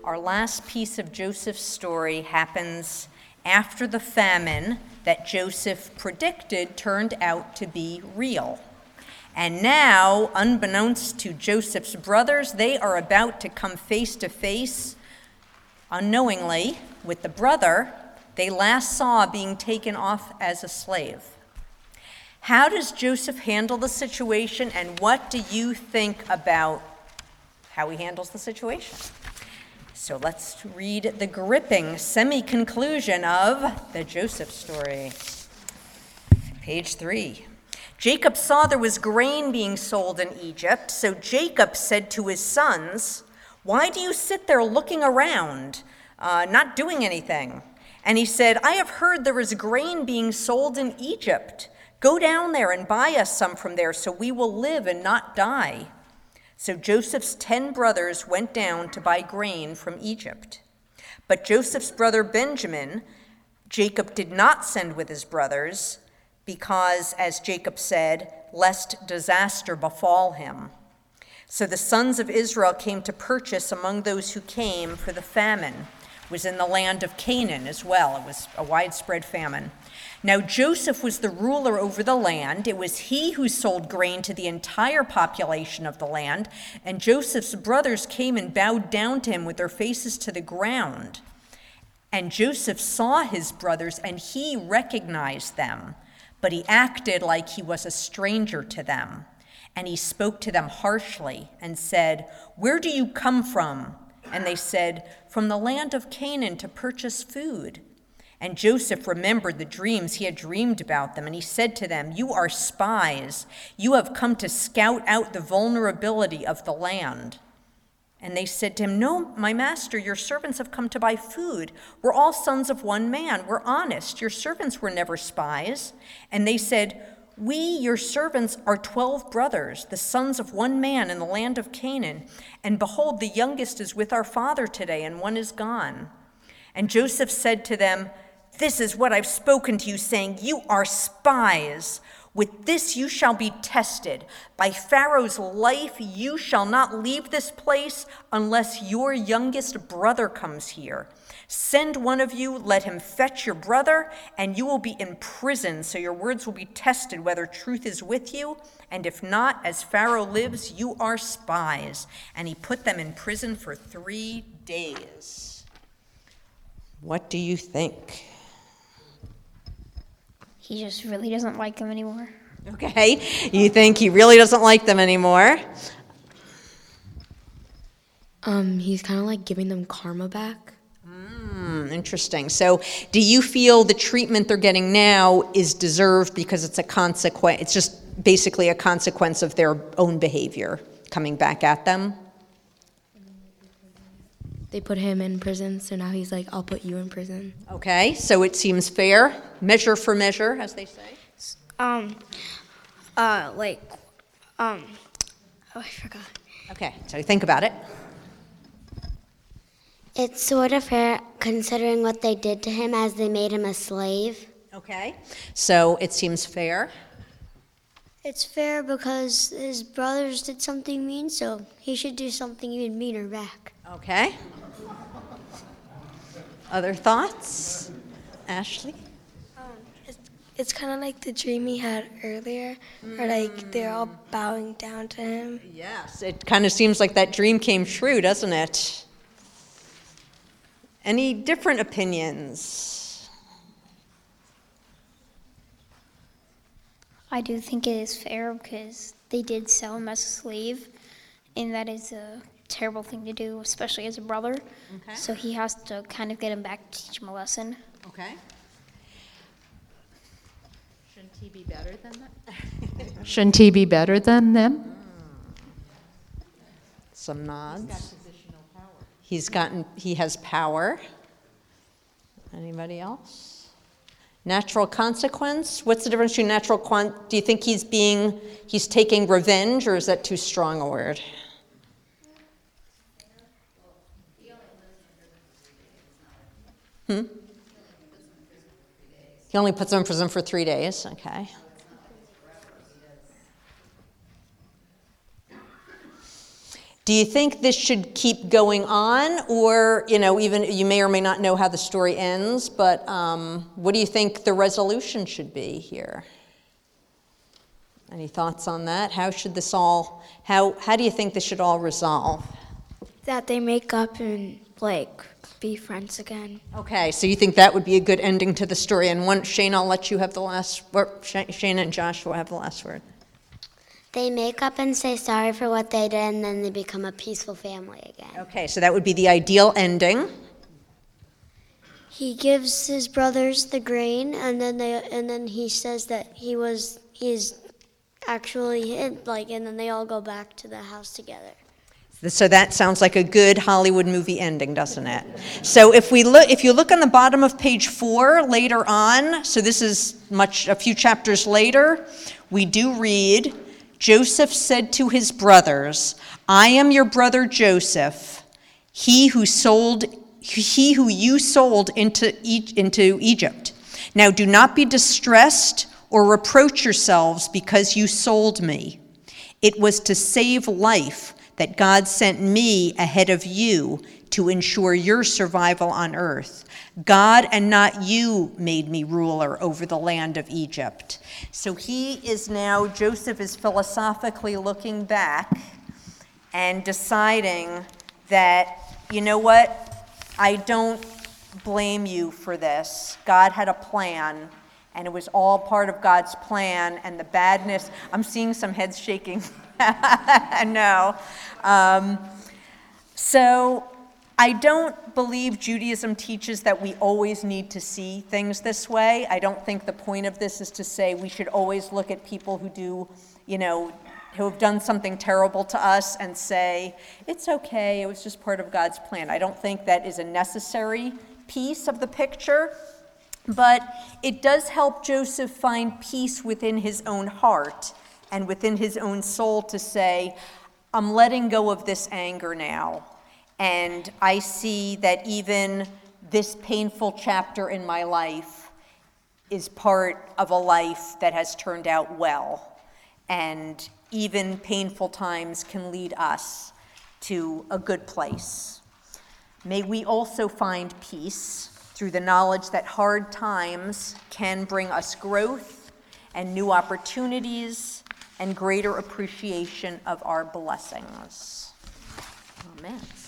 our last piece of Joseph's story happens after the famine that Joseph predicted turned out to be real. And now, unbeknownst to Joseph's brothers, they are about to come face to face, unknowingly, with the brother they last saw being taken off as a slave. How does Joseph handle the situation, and what do you think about how he handles the situation? So let's read the gripping semi-conclusion of the Joseph story. Page 3. Jacob saw there was grain being sold in Egypt, so Jacob said to his sons, "Why do you sit there looking around, not doing anything?" And he said, "I have heard there is grain being sold in Egypt. Go down there and buy us some from there so we will live and not die." So Joseph's 10 brothers went down to buy grain from Egypt. But Joseph's brother Benjamin, Jacob did not send with his brothers because, as Jacob said, lest disaster befall him. So the sons of Israel came to purchase among those who came, for the famine was in the land of Canaan as well. It was a widespread famine. Now Joseph was the ruler over the land. It was he who sold grain to the entire population of the land, and Joseph's brothers came and bowed down to him with their faces to the ground. And Joseph saw his brothers, and he recognized them, but he acted like he was a stranger to them. And he spoke to them harshly and said, "Where do you come from?" And they said, "From the land of Canaan to purchase food." And Joseph remembered the dreams he had dreamed about them, and he said to them, "You are spies. You have come to scout out the vulnerability of the land." And they said to him, "No, my master, your servants have come to buy food. We're all sons of one man. We're honest. Your servants were never spies." And they said, "We, your servants, are 12 brothers, the sons of one man in the land of Canaan. And behold, the youngest is with our father today, and one is gone." And Joseph said to them, "This is what I've spoken to you, saying, you are spies. With this you shall be tested. By Pharaoh's life you shall not leave this place unless your youngest brother comes here. Send one of you, let him fetch your brother, and you will be in prison, so your words will be tested whether truth is with you. And if not, as Pharaoh lives, you are spies." And he put them in prison for 3 days. What do you think? He just really doesn't like them anymore. Okay, you think he really doesn't like them anymore? He's kind of like giving them karma back. Interesting. So do you feel the treatment they're getting now is deserved because it's a consequence? It's just basically a consequence of their own behavior coming back at them? They put him in prison, so now he's like, "I'll put you in prison." Okay, so it seems fair. Measure for measure, as they say. Oh, I forgot. Okay, so think about it. It's sort of fair considering what they did to him as they made him a slave. Okay, so it seems fair. It's fair because his brothers did something mean, so he should do something even meaner back. Okay. Other thoughts? Ashley? It's kind of like the dream he had earlier, where like they're all bowing down to him. Yes, it kind of seems like that dream came true, doesn't it? Any different opinions? I do think it is fair because they did sell him as a slave, and that is a terrible thing to do, especially as a brother. Okay. So he has to kind of get him back to teach him a lesson. Okay. Shouldn't he be better than them? Shouldn't he be better than them? Some nods. He's got positional power. He has power. Anybody else? Natural consequence? What's the difference between do you think he's taking revenge, or is that too strong a word? He only puts them in prison for 3 days, okay. Do you think this should keep going on, or, even you may or may not know how the story ends, but what do you think the resolution should be here? Any thoughts on that? How should this all, how do you think this should all resolve? That they make up and, be friends again. Okay, so you think that would be a good ending to the story. And Shane, I'll let you have the last word. Shane and Joshua have the last word. They make up and say sorry for what they did, and then they become a peaceful family again. Okay, so that would be the ideal ending. He gives his brothers the grain, and then he says that he's actually him, and then they all go back to the house together. So that sounds like a good Hollywood movie ending, doesn't it? So if you look on the bottom of page 4 later on, so this is a few chapters later, we do read, Joseph said to his brothers, I am your brother Joseph, he who you sold into Egypt. Now do not be distressed or reproach yourselves because you sold me. It was to save life that God sent me ahead of you to ensure your survival on earth. God and not you made me ruler over the land of Egypt. So Joseph is philosophically looking back and deciding that, you know what, I don't blame you for this. God had a plan, and it was all part of God's plan, and the badness, I'm seeing some heads shaking. No. So I don't believe Judaism teaches that we always need to see things this way. I don't think the point of this is to say we should always look at people who who have done something terrible to us and say, it's okay, it was just part of God's plan. I don't think that is a necessary piece of the picture, but it does help Joseph find peace within his own heart and within his own soul to say, I'm letting go of this anger now. And I see that even this painful chapter in my life is part of a life that has turned out well. And even painful times can lead us to a good place. May we also find peace through the knowledge that hard times can bring us growth and new opportunities and greater appreciation of our blessings. Amen.